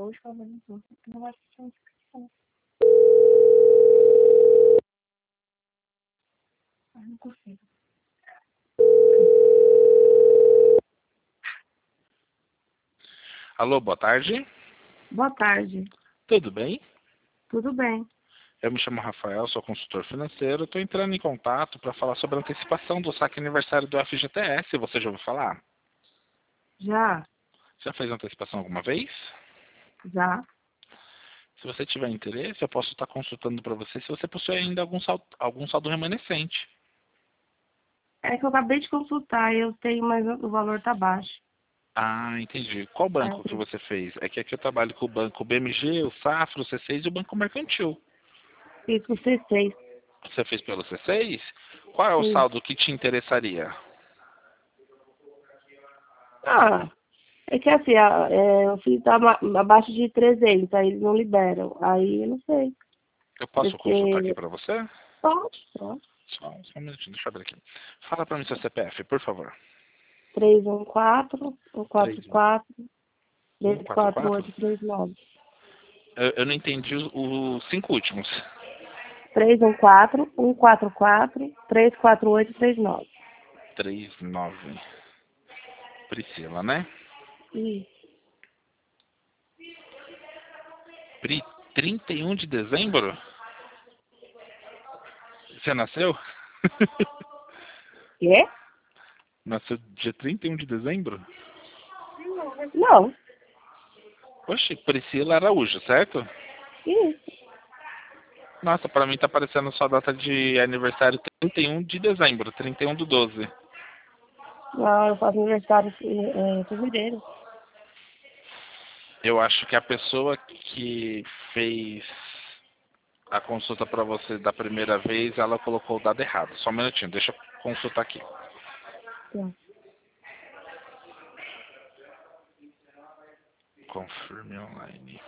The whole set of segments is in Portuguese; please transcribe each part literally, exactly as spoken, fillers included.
hoje, pelo menos não vai ser inscrição. Ah, não consigo. Alô, boa tarde. Boa tarde. Tudo bem? Tudo bem. Eu me chamo Rafael, sou consultor financeiro. Estou entrando em contato para falar sobre a antecipação do saque aniversário do F G T S. Você já ouviu falar? Já? Já fez antecipação alguma vez? Já? Se você tiver interesse, eu posso estar consultando para você se você possui ainda algum saldo, algum saldo remanescente. É que eu acabei de consultar e eu tenho, mas o valor tá baixo. Ah, entendi. Qual Aí banco eu que falei, você fez? É que aqui eu trabalho com o banco B M G, o Safra, o C seis e o Banco Mercantil. fiz com C seis. Você fez pelo C seis? Qual é o Sim. saldo que te interessaria? Ah, é que assim, a- é, o filho tá ma- abaixo de trezentos, aí eles não liberam. Aí eu não sei. Eu posso consultar aqui Porque para você? pode, pode. Só, só um minutinho, deixa eu abrir aqui. Fala para mim seu C P F, por favor. três um quatro, um quatro três quatro, um três quatro quatro quatro? oito três nove. Eu, eu não entendi os, os cinco últimos. três um quatro, um quatro quatro, três quatro oito três nove. três nove. Priscila, né? Isso. Pri, trinta e um de dezembro? Você nasceu? Quê? Nasceu dia trinta e um de dezembro? Não. Oxe, Priscila Araújo, certo? Isso. Nossa, pra mim tá aparecendo só a data de aniversário trinta e um de dezembro, trinta e um do doze. Não, eu faço aniversário em em fevereiro. Eu acho que a pessoa que fez a consulta pra você da primeira vez, ela colocou o dado errado. Só um minutinho, deixa eu consultar aqui. Tá. Confirme online.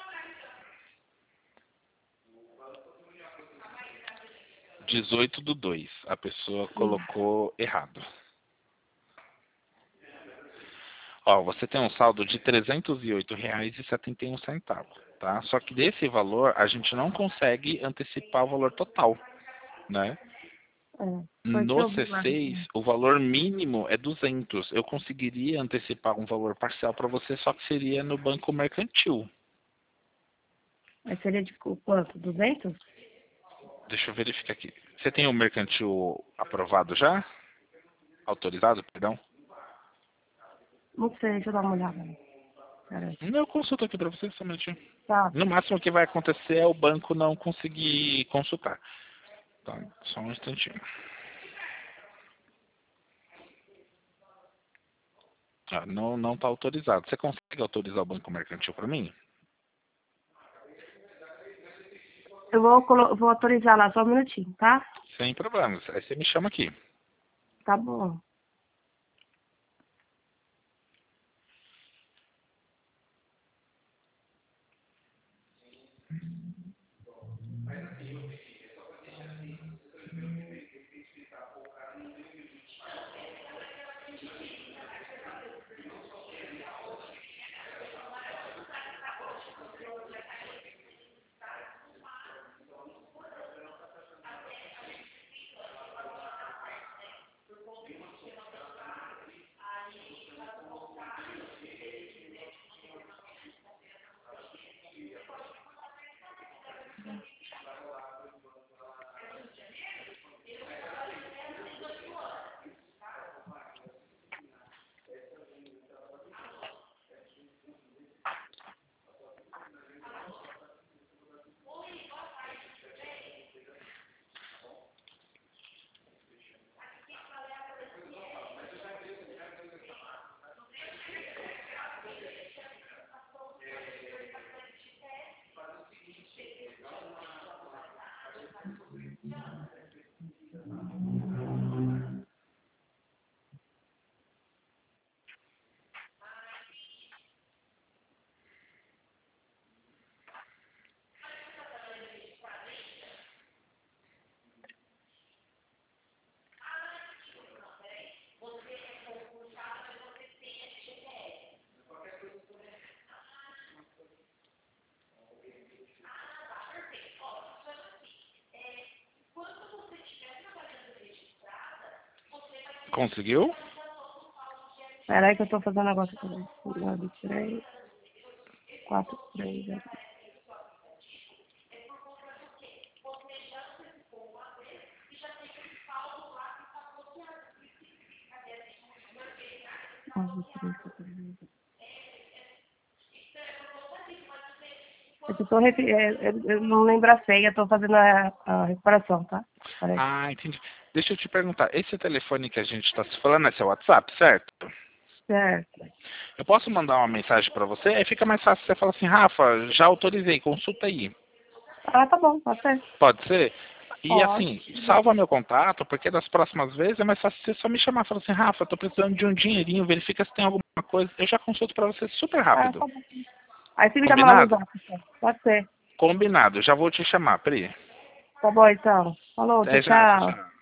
dezoito do dois. A pessoa Hum. colocou errado. Ó, você tem um saldo de trezentos e oito reais e setenta e um centavos, tá? Só que desse valor a gente não consegue antecipar o valor total, né? É. Foi que No eu vi lá. C seis, o valor mínimo é duzentos. Eu conseguiria antecipar um valor parcial para você, só que seria no banco mercantil. Mas seria de qu- quanto? duzentos? Deixa eu verificar aqui. Você tem o mercantil aprovado já? Autorizado, perdão? Não sei, deixa eu dar uma olhada. Peraí. Não, eu consulto aqui para você, só um minutinho. Tá. No máximo que vai acontecer é o banco não conseguir consultar. Tá, só um instantinho. Ah, não, não está autorizado. Você consegue autorizar o banco mercantil para mim? Eu vou, colo- vou autorizar lá, só um minutinho, tá? Sem problemas. Aí você me chama aqui. Tá bom. Conseguiu? Peraí que eu tô fazendo negócio também. nove, três, quatro, três, zero. nove, três, quatro, três. Eu, tô, refi- é, eu, eu não lembro a senha, eu tô fazendo a, a recuperação, tá? Peraí. Ah, entendi. Deixa eu te perguntar, esse telefone que a gente está se falando é seu WhatsApp, certo? Certo. Eu posso mandar uma mensagem para você? Aí fica mais fácil você falar assim, Rafa, já autorizei, consulta aí. Ah, tá bom, pode ser. Pode ser? E Pode. assim, salva meu contato, porque das próximas vezes é mais fácil você só me chamar e falar assim, Rafa, tô precisando de um dinheirinho, verifica se tem alguma coisa. Eu já consulto para você super Ah, rápido. tá bom. Aí você me chama lá no Combinado? zap, então. Pode ser. Combinado, já vou te chamar, Pri. Tá bom, então. Falou, tchau, Até já, tchau, tchau. tchau.